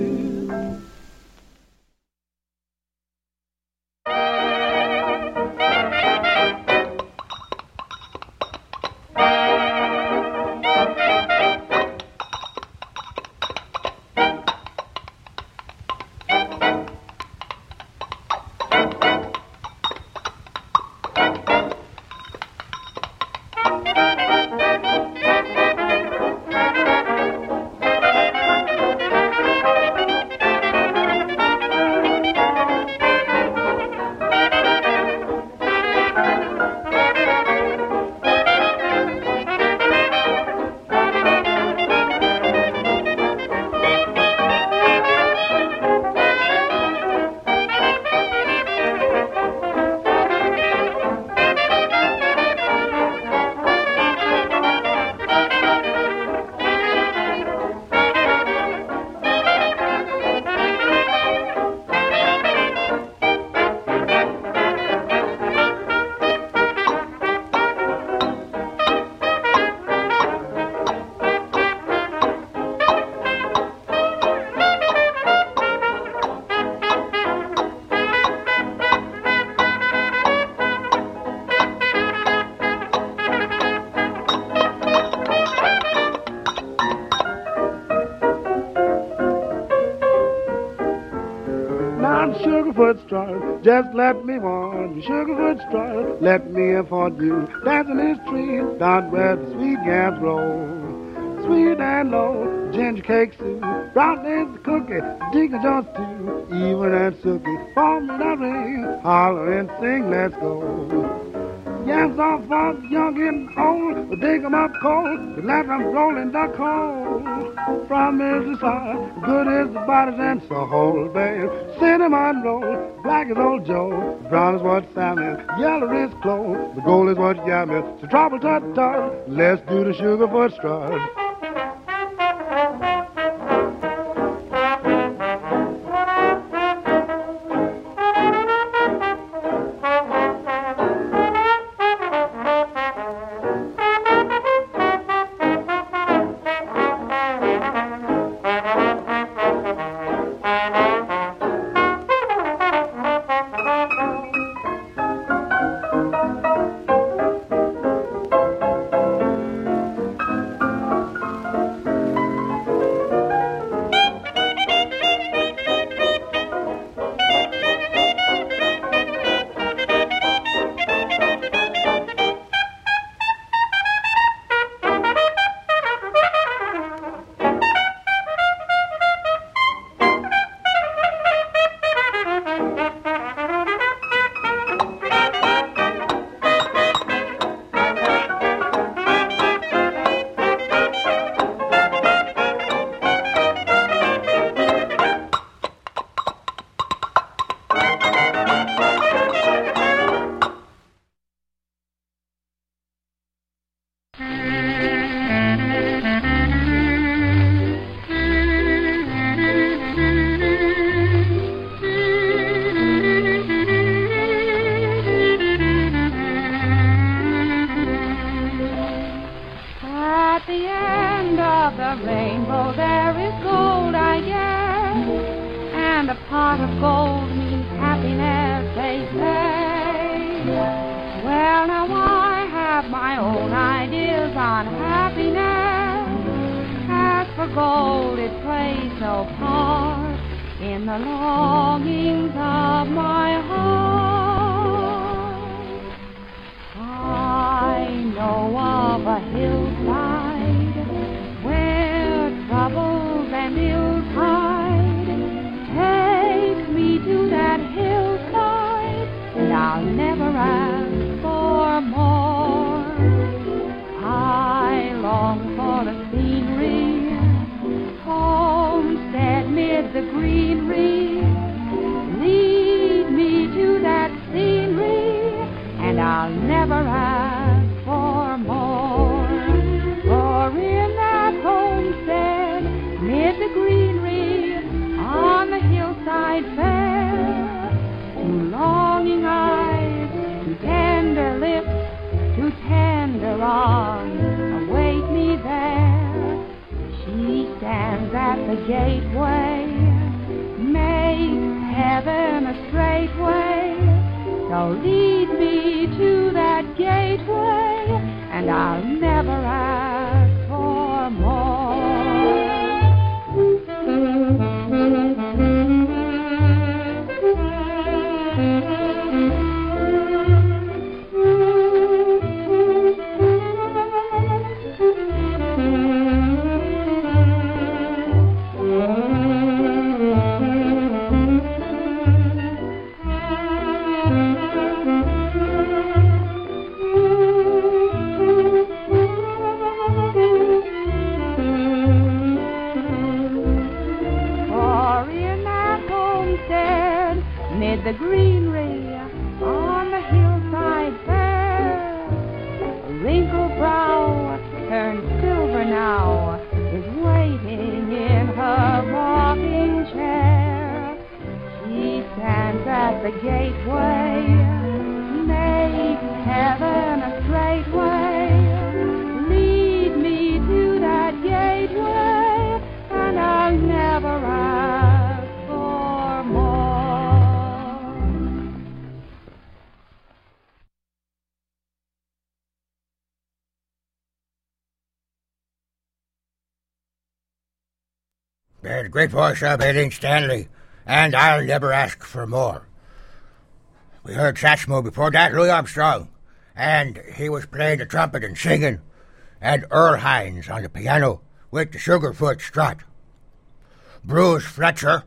Speaker 2: Sugarfoot Strut, just let me warn you. Sugarfoot Strut, let me afford you. Dancing in the street, down where the sweet yams grow. Sweet and low, ginger cake soup, brown is the cookie, Deacon Jones too, even and Sookie. For me that ring, holler and sing, let's go. Yams are for the young and old, but dig 'em up cold, the let 'em rolling the cold. From is the side, good is the bodies and so whole babe. Cinnamon roll, black is old Joe, brown is what Sam is, yellow is Chloe, the gold is what Yam is. So trouble tut tut, let's do the Sugarfoot Strut.
Speaker 4: a pot of gold means happiness, they say. Well, now I have my own ideas on happiness. As for gold, it plays no part in the longings of my heart. I know of a hillside where troubles and ills hide. Take me to that hillside, and I'll never ask for more. I long for the scenery, homestead mid the greenery. Lead me to that scenery, and I'll never ask for more. For in that homestead mid the greenery, on the hillside fair, two longing eyes, two tender lips, two tender arms await me there. She stands at the gateway, makes heaven a straight way. So lead me to that gateway, and I'll never ask for more. The greenery on the hillside fair, a wrinkled brow turned silver now is waiting in her rocking chair. She stands at the gateway, makes heaven a straight way. Lead me to that gateway, and I'll never ask for more.
Speaker 5: There's a great voice of Eddie Stanley, and I'll never ask for more. We heard Satchmo before that, Louis Armstrong, and he was playing the trumpet and singing, and Earl Hines on the piano with the Sugarfoot Strut. Bruce Fletcher,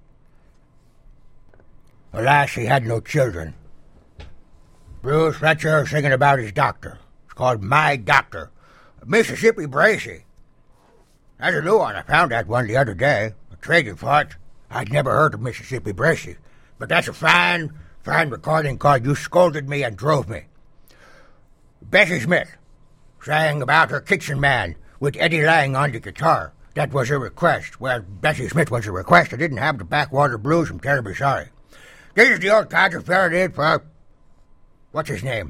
Speaker 5: alas, he had no children. Bruce Fletcher singing about his doctor. It's called My Doctor. Mississippi Bracy. That's a new one. I found that one the other day. I traded for it. I'd never heard of Mississippi Bracy. But that's a fine, fine recording called You Scolded Me and Drove Me. Bessie Smith sang about her kitchen man with Eddie Lang on the guitar. That was a request. Well, Bessie Smith was a request. I didn't have the Backwater Blues. I'm terribly sorry. This is the old codger parody for... What's his name?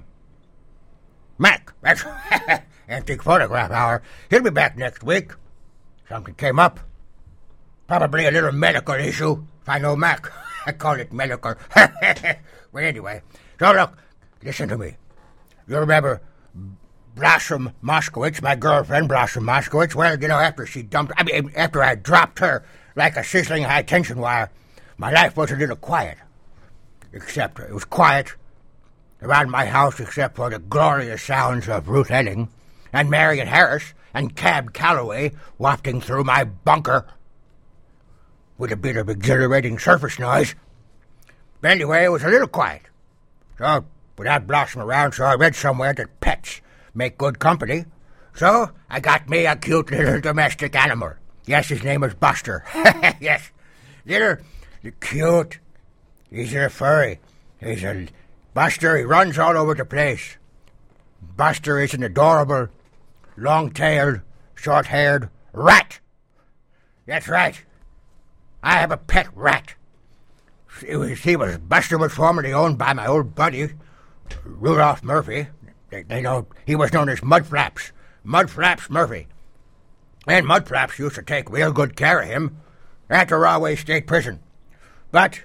Speaker 5: Mac. That's Antique Photograph Hour. He'll be back next week. Something came up. Probably a little medical issue. If I know Mac, I call it medical. But anyway, so look, listen to me. You remember Blossom Moskowitz, my girlfriend, Blossom Moskowitz? Well, you know, after she dumped, I mean, after I dropped her like a sizzling high-tension wire, my life was a little quiet. Except, it was quiet around my house except for the glorious sounds of Ruth Henning and Marion Harris and Cab Calloway wafting through my bunker with a bit of exhilarating surface noise. But anyway, it was a little quiet. So, without Blossom around, so I read somewhere that pets make good company. So, I got me a cute little domestic animal. Yes, his name is Buster. Yes, little, cute. He's a furry. He's a... Buster, he runs all over the place. Buster is an adorable, long-tailed, short-haired rat. That's right. I have a pet rat. It was, he was, Buster was formerly owned by my old buddy, Rudolph Murphy. They, they know he was known as Mudflaps. Mudflaps Murphy. And Mudflaps used to take real good care of him at the Rahway State Prison. But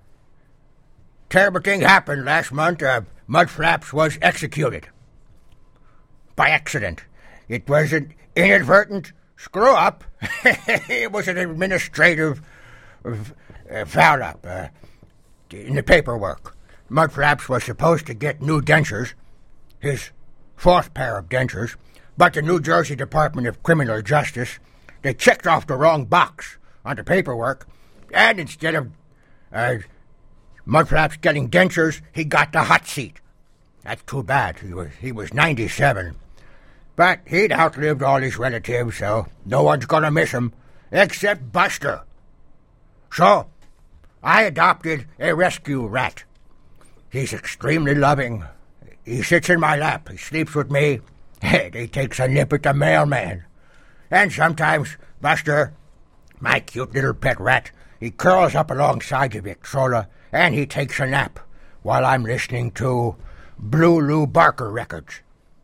Speaker 5: terrible thing happened last month. Uh, Mudflaps was executed by accident. It was an inadvertent screw-up. It was an administrative uh, foul-up uh, in the paperwork. Mudflaps was supposed to get new dentures, his fourth pair of dentures, but the New Jersey Department of Criminal Justice, they checked off the wrong box on the paperwork, and instead of uh, Mudflaps getting dentures, he got the hot seat. That's too bad. He was, he was ninety-seven. But he'd outlived all his relatives, so no one's gonna miss him, except Buster. So, I adopted a rescue rat. He's extremely loving. He sits in my lap. He sleeps with me. And he takes a nip at the mailman. And sometimes Buster, my cute little pet rat, he curls up alongside the Victrola and he takes a nap while I'm listening to Blue Lou Barker records.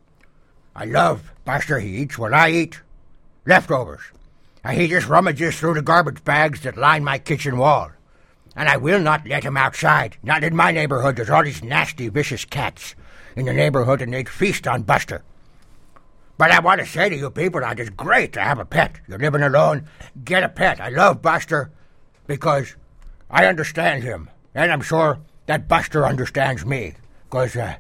Speaker 5: I love Buster. He eats what I eat. Leftovers. And he just rummages through the garbage bags that line my kitchen wall. And I will not let him outside. Not in my neighborhood. There's all these nasty, vicious cats in the neighborhood, and they'd feast on Buster. But I want to say to you people that it's great to have a pet. You're living alone, get a pet. I love Buster because I understand him. And I'm sure that Buster understands me. Because uh,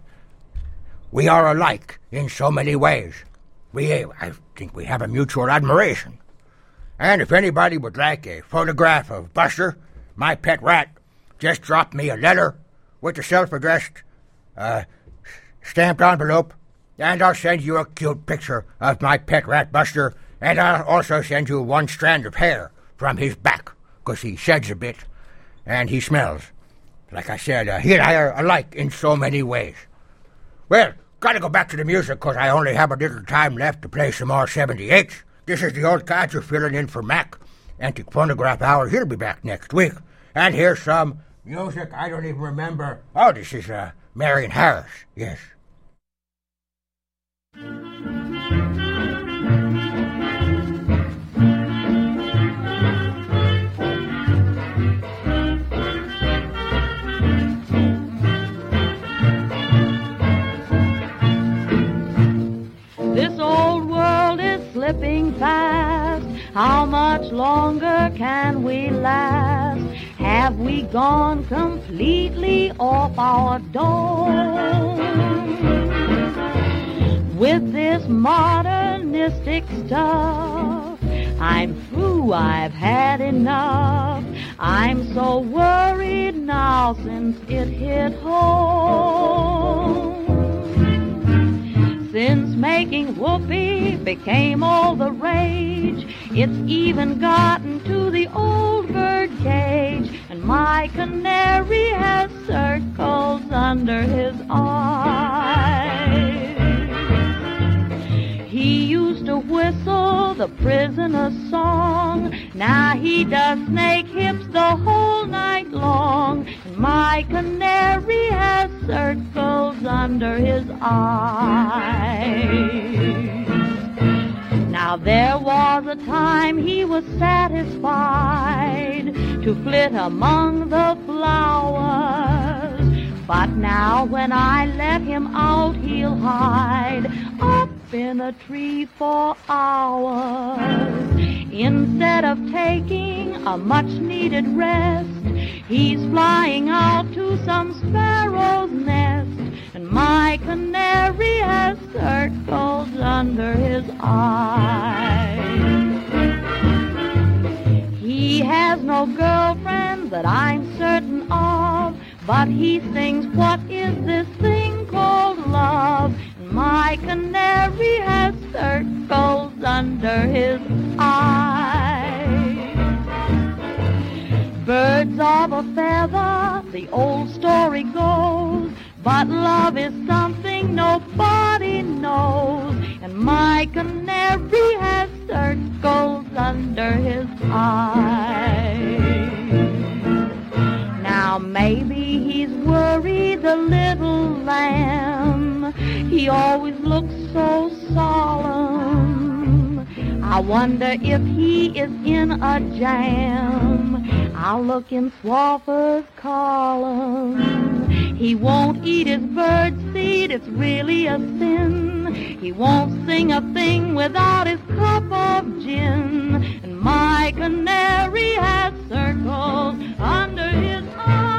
Speaker 5: we are alike in so many ways. We, I think we have a mutual admiration. And if anybody would like a photograph of Buster, my pet rat, just drop me a letter with a self-addressed uh, stamped envelope, and I'll send you a cute picture of my pet rat Buster, and I'll also send you one strand of hair from his back, because he sheds a bit, and he smells. Like I said, uh, he and I are alike in so many ways. Well, gotta go back to the music, because I only have a little time left to play some more seventy-eights. This is the old codger filling in for Mac. Antique Phonograph Hour. He'll be back next week. And here's some music I don't even remember. Oh, this is uh, Marion Harris. Yes.
Speaker 10: This old world is slipping fast. How much longer can we last? Have we gone completely off our dome? With this modernistic stuff, I'm through, I've had enough. I'm so worried now since it hit home. Since making whoopee became all the rage, it's even gotten to the old bird cage, and my canary has circles under his eyes. He used to whistle the prisoner's song, now he does snake hips the whole night long, and my canary has circles under his eyes. Now there was a time he was satisfied to flit among the flowers, but now when I let him out he'll hide up in a tree for hours. Instead of taking a much-needed rest, he's flying out to some sparrow's nest, and my canary has circles under his eyes. He has no girlfriend that I'm certain of, but he sings, what is this thing called love? And my canary has circles under his eyes. Birds of a feather, the old story goes, but love is something nobody knows, and my canary has circles under his eyes. Now maybe he's worried, the little lamb, he always looks so solemn.
Speaker 4: I wonder if he is in a jam. I'll look in Swaffer's column. He won't eat his bird seed, it's really a sin. He won't sing a thing without his cup of gin. And my canary has circles under his eye.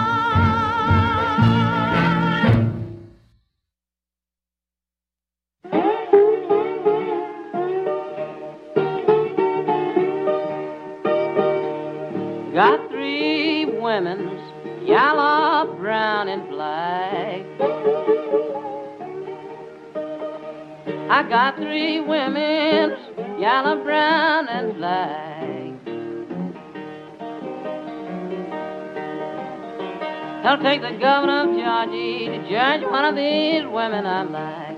Speaker 10: Got three women, yellow, brown, and black. I got three women, yellow, brown, and black. I'll take the governor of Georgia to judge one of these women I like.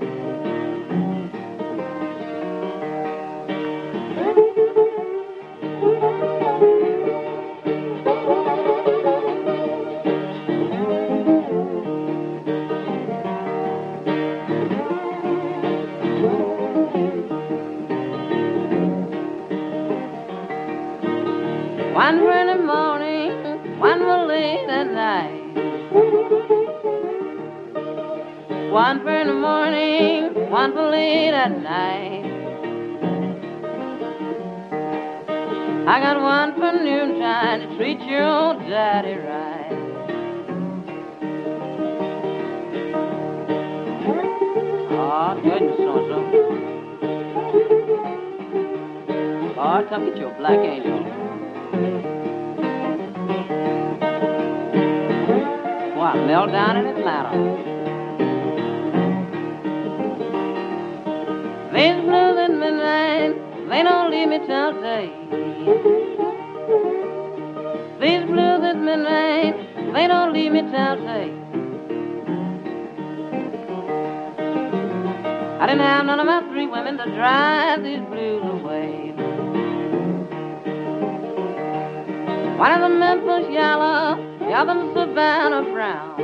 Speaker 10: One for in the morning, one for late at night. One for in the morning, one for late at night. I got one for noontime to treat your old daddy right. Oh, goodness, so-so. Oh, come get your black angel. Boy, I melt down in Atlanta. These blues at midnight, they don't leave me till day. These blues at midnight, they don't leave me till day. I didn't have none of my three women to drive these blues away. One of the Memphis yellow, the other Savannah brown.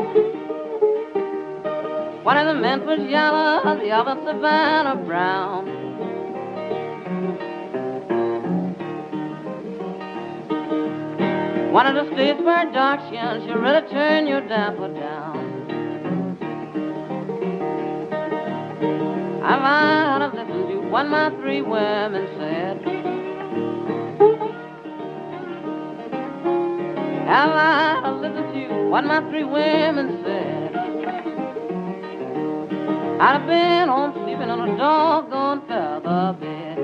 Speaker 10: One of the Memphis yellow, the other Savannah brown. One of the states where dark shines, she'll really turn your damper down. I've had to listen to what my three women said. Have I to listen to what my three women said? I'd have been home sleeping on a doggone feather bed.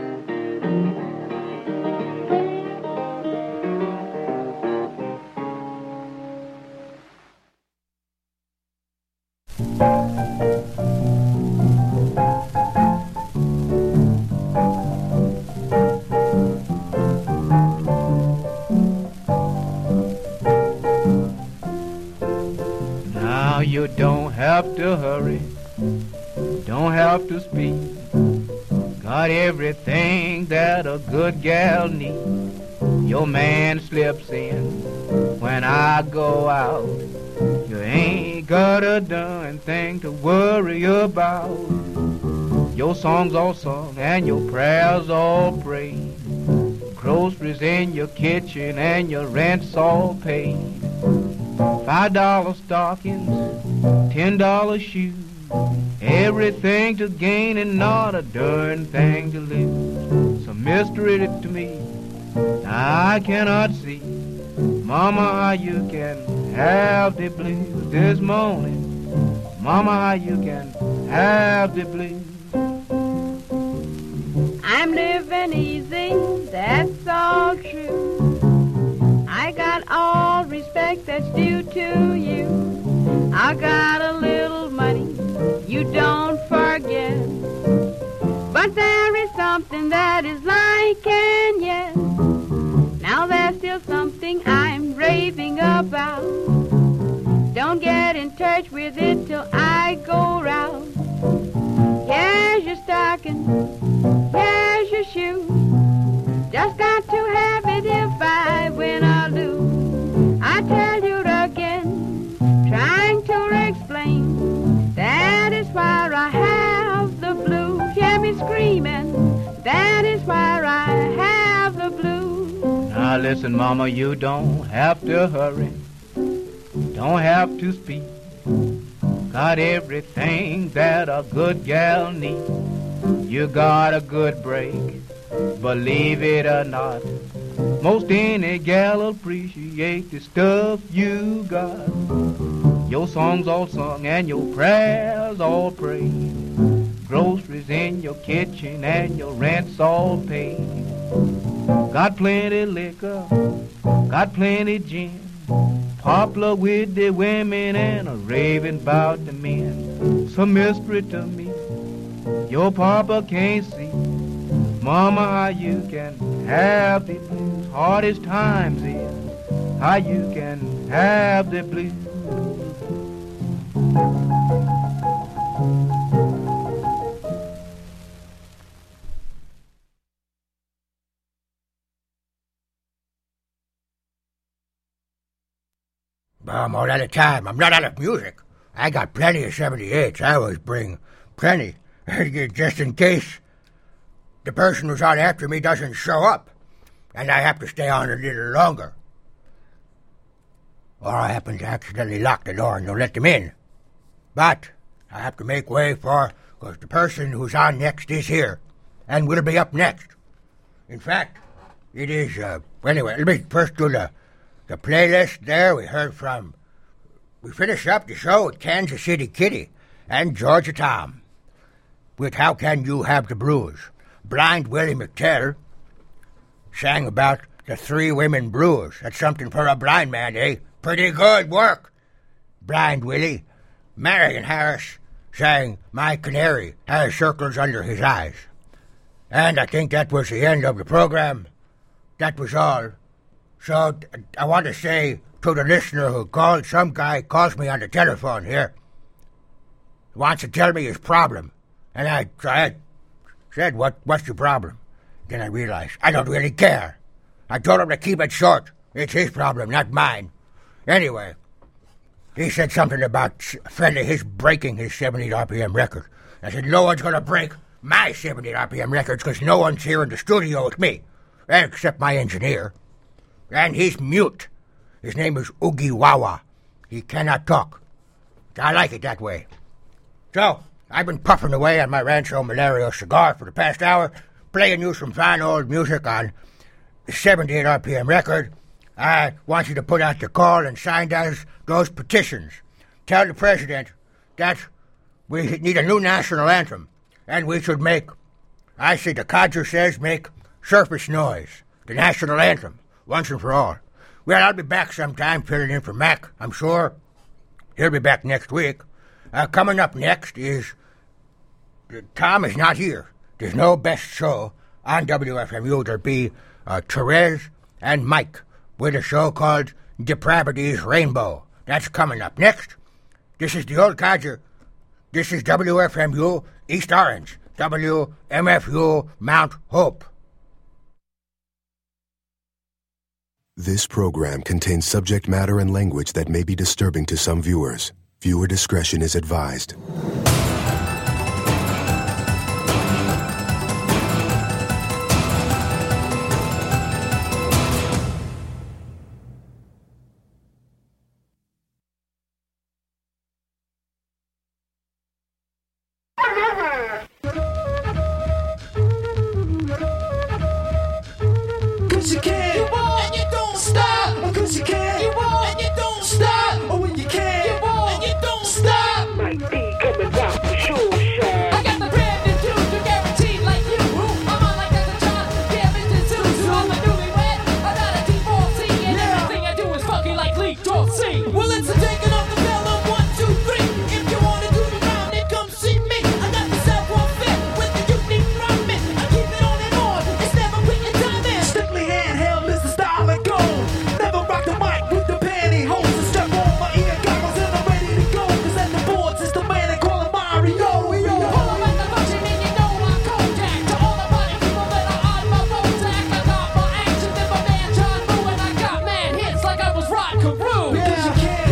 Speaker 12: Now you don't have to hurry, don't have to speed. Got everything that a good gal needs. Your man slips in when I go out. You ain't got a darn thing to worry about. Your songs all sung and your prayers all prayed. Groceries in your kitchen and your rent's all paid. Five dollar stockings, ten dollar shoes. Everything to gain and not a darn thing to lose. It's a mystery to me I cannot see. Mama, how you can have the blues this morning. Mama, how you can have the blues.
Speaker 13: I'm living easy, that's all true. I got all respect that's due to you. I got a little money, you don't forget. But there is something that is like and yet. Now there's still something I'm raving about. Don't get in touch with it till I go round. Here's your stocking, here's your shoe. Just got to have it if I win or lose. I tell you again, trying to explain, that is why I have the blues. Hear me screaming, that
Speaker 12: Now listen, mama, you don't have to hurry, don't have to speed. Got everything that a good gal needs. You got a good break, believe it or not. Most any gal appreciate the stuff you got. Your songs all sung and your prayers all prayed. Groceries in your kitchen and your rent's all paid. Got plenty liquor, got plenty gin. Popular with the women and a raving about the men. Some mystery to me, your papa can't see. Mama, how you can have the blues. Hardest times is how you can have the blues.
Speaker 5: I'm all out of time. I'm not out of music. I got plenty of seventy-eights. I always bring plenty, just in case the person who's out after me doesn't show up, and I have to stay on a little longer. Or I happen to accidentally lock the door and don't let them in. But I have to make way for, because the person who's on next is here, and will be up next. In fact, it is, uh, anyway, let me first do the The playlist there. We heard from, we finished up the show with Kansas City Kitty and Georgia Tom with How Can You Have the Blues. Blind Willie McTell sang about the three women blues. That's something for a blind man, eh? Pretty good work, Blind Willie. Marion Harris sang My Canary Has Circles Under His Eyes. And I think that was the end of the program. That was all. So I want to say to the listener who called, some guy calls me on the telephone here, wants to tell me his problem. And I, I said, what, what's your problem? Then I realized I don't really care. I told him to keep it short. It's his problem, not mine. Anyway, he said something about a friend of his breaking his seventy R P M record. I said, no one's going to break my seventy R P M records because no one's here in the studio with me, except my engineer. And he's mute. His name is Oogie Wawa. He cannot talk. I like it that way. So, I've been puffing away on my Rancho Malario cigar for the past hour, playing you some fine old music on the seventy-eight R P M record. I want you to put out the call and sign those, those petitions. Tell the president that we need a new national anthem, and we should make, I say the codger says, make surface noise, the national anthem. Once and for all. Well, I'll be back sometime filling in for Mac, I'm sure. He'll be back next week. Uh, coming up next is... Uh, Tom is not here. There's no best show on W F M U. There'll be uh, Therese and Mike with a show called Depravity's Rainbow. That's coming up next. This is the Old Codger. This is W F M U East Orange. W M F U Mount Hope.
Speaker 14: This program contains subject matter and language that may be disturbing to some viewers. Viewer discretion is advised.
Speaker 15: Cause you can't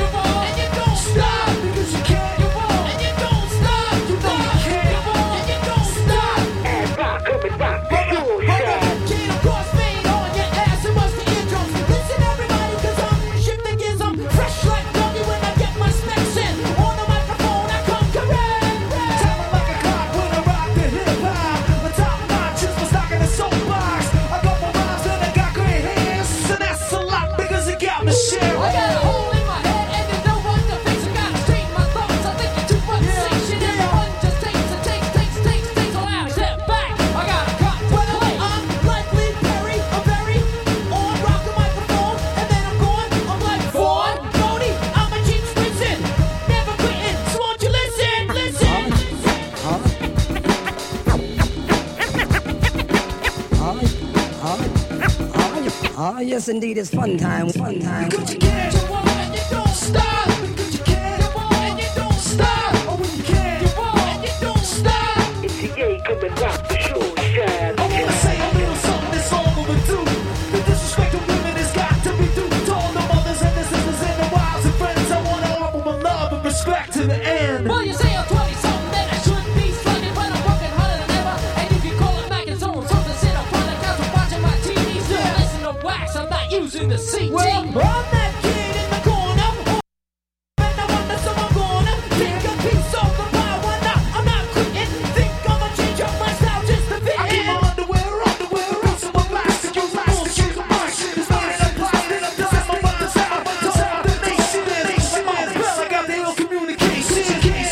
Speaker 15: yes, indeed, it's fun time, fun time.
Speaker 16: But you can't go on and you don't stop. But you can't go on and you don't stop. Oh, when you can't go on and you don't stop.
Speaker 17: It's the A, come and rock the show, shine.
Speaker 16: I wanna say a little something that's all overdue. The disrespect of women has got to be due to all the mothers and the sisters and the wives and friends. I wanna offer my love and respect to the end.
Speaker 18: Well, you say I'm twenty-something, then I should be slugging, but I'm working harder than ever. And if you call it Mac and Zone, so to sit up on the couch and watching my T V, still listen to wax, I'm not using the C T.
Speaker 16: Well, I'm that kid in the corner, and I wonder so I'm gonna take a piece of the pie. Why not? I'm not quitting. Think I'ma change up my style just to fit in. I keep my underwear, underwear, piece of my plastic, use my bullshit, my shit is not in a plastic. I'm done, I'm about to sound, I'm about to sound the nation. Well, I got the ill communication.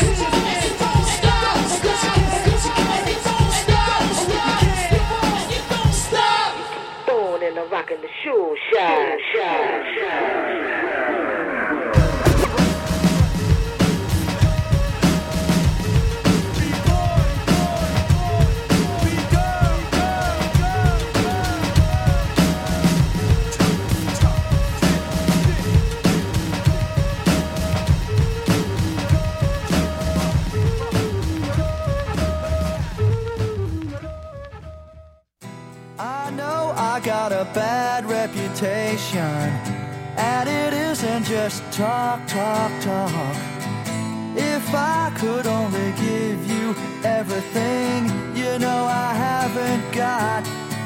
Speaker 17: Born in the rock and the shoe shine, shine, shine.
Speaker 19: I know I got a bad reputation, and it isn't just talk, talk, talk. If I could only give you everything, you know I haven't got.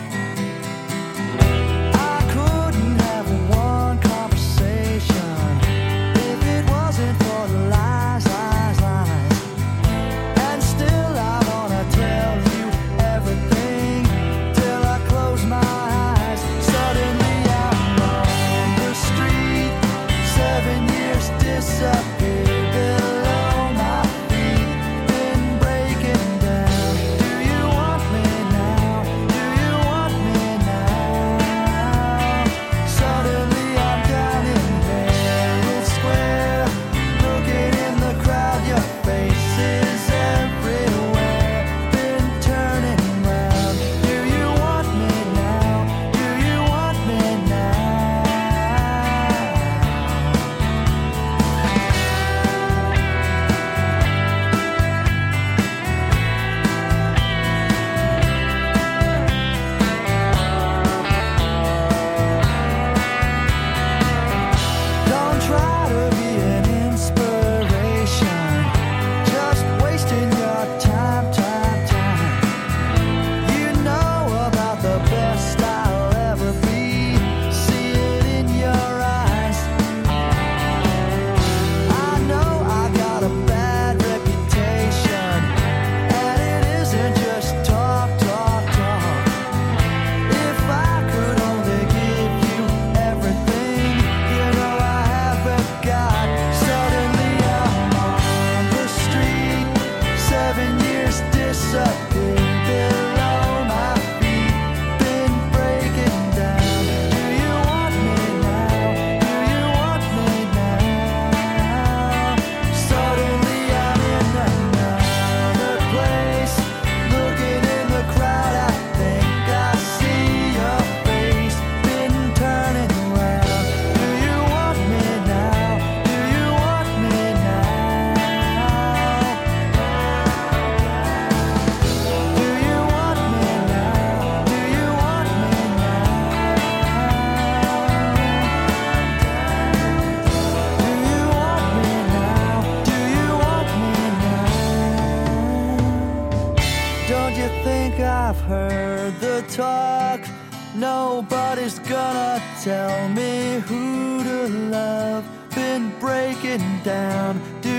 Speaker 19: I couldn't have one conversation if it wasn't for the lies, lies, lies. And still I wanna tell you everything till I close my eyes. Suddenly I'm on the street, seven years disappeared below my feet, been breaking down. Do you want me now? Do you want me now? Suddenly I'm down in Herald Square, looking in the crowd, your face is everywhere, been turning round. Do you want me now? Do you want me now? Don't try to be an inspiration, just wasting your time, time, time. You know about the best I'll ever be, see it in your eyes. I know I got a bad reputation, and it isn't just talk, talk, talk. If I could only give you everything, you know I haven't got. Suddenly I'm on the street, seven years disappeared below my feet, been breaking down. Do you want me now? Do you want me now? Suddenly I'm in another place, looking in the crowd, I think I see your face, been turning around. Do you want me now? Do you want me now? Do you want me now? Do you want me now? Do you want me now? Don't you think I've heard the talk? Nobody's gonna tell me who to love. Been breaking down. Do